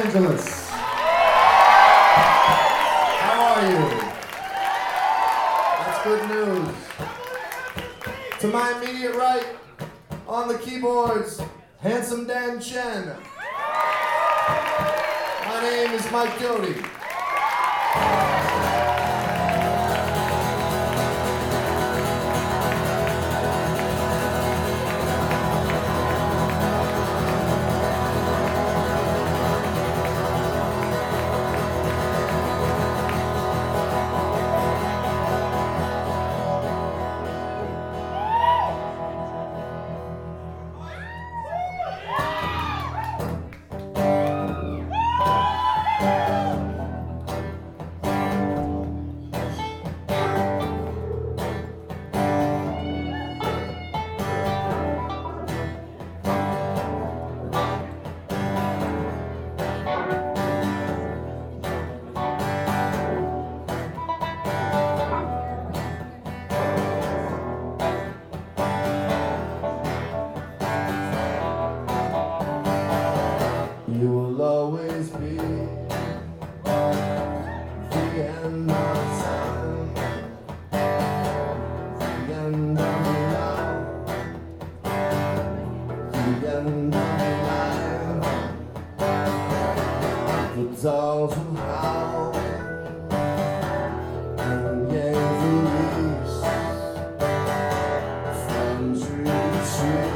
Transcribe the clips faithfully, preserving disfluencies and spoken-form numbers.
Angeles. How are you? That's good news. To my immediate right, on the keyboards, Handsome Dan Chen. My name is Mike Doty. You will always be the end of time, the end of love, the end of life. The dogs will howl and yank the leaves from tree to tree.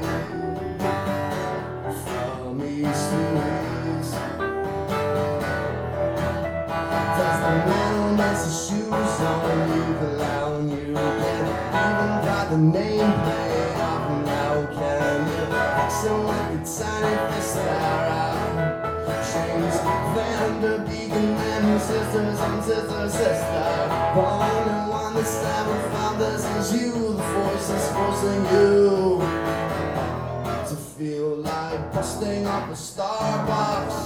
Does the man who makes the shoes on you clown you again? Even got the nameplate off now, can you? Fixing with the tiny fist stare out. James Vander Beacon and his sisters and sister, sister. The only one that's ever found this is you. The force is forcing you to feel like busting up a Starbucks.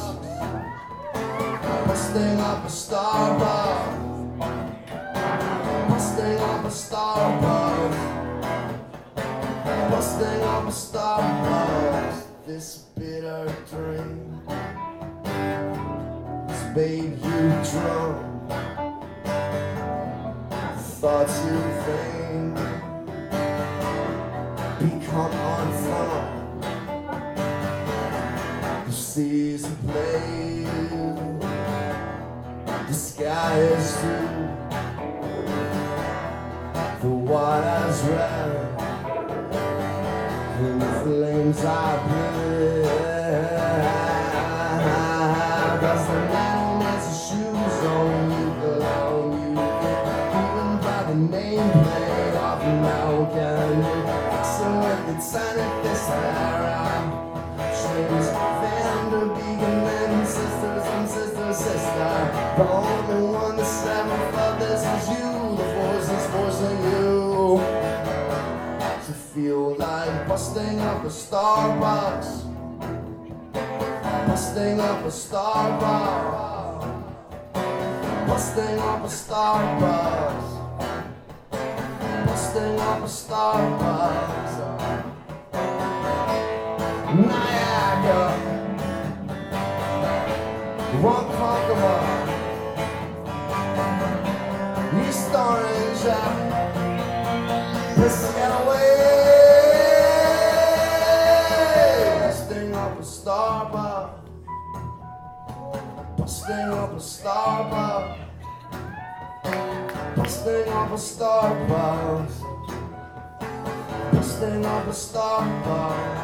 Busting up a Starbucks. Busting up a Starbucks. Busting up a Starbucks. This bitter drink has made you drunk. Thoughts you think become unfun. The seas are played, the sky is blue, the water's red, and the flames are blue. Does the man who makes the shoes on you belong you? Even by the nameplate off now, can you? Fixing with the tiny fist there out. James Vander Beacon and sisters and sister, sister. The only one that's ever felt this is you. The force is forcing you to feel like busting up a Starbucks. Busting up a Starbucks. Busting up a Starbucks. Busting up a Starbucks. Niagara, one Conqueror, East Orange, Piscataway. Busting up a Starbucks. Busting up a Starbucks. Busting up a Starbucks. Busting up a Starbucks.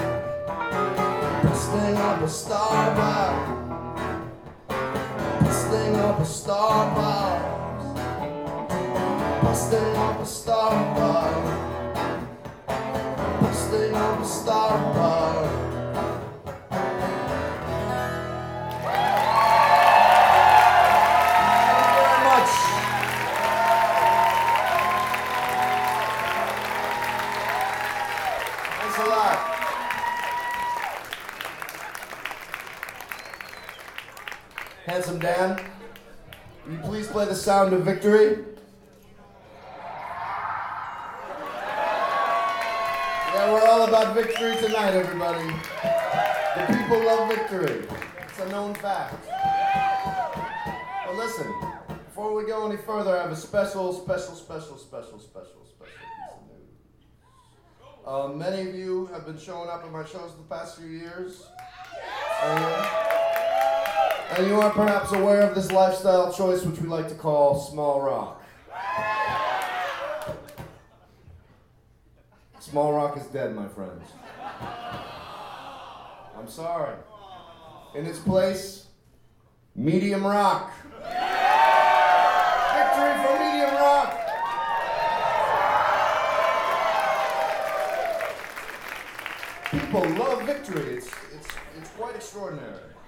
Busting up a Starbucks. Busting up a Starbucks. Busting up a Starbucks. Busting up a Starbucks. Handsome Dan, will you please play the sound of victory? Yeah, we're all about victory tonight, everybody. The people love victory. It's a known fact. But listen, before we go any further, I have a special, special, special, special, special, special piece of news. Uh, many of you have been showing up at my shows the past few years. And, and you are perhaps aware of this lifestyle choice which we like to call small rock. Small rock is dead, my friends. I'm sorry. In its place, medium rock. Victory for medium rock. People love victory. It's, it's, it's quite extraordinary.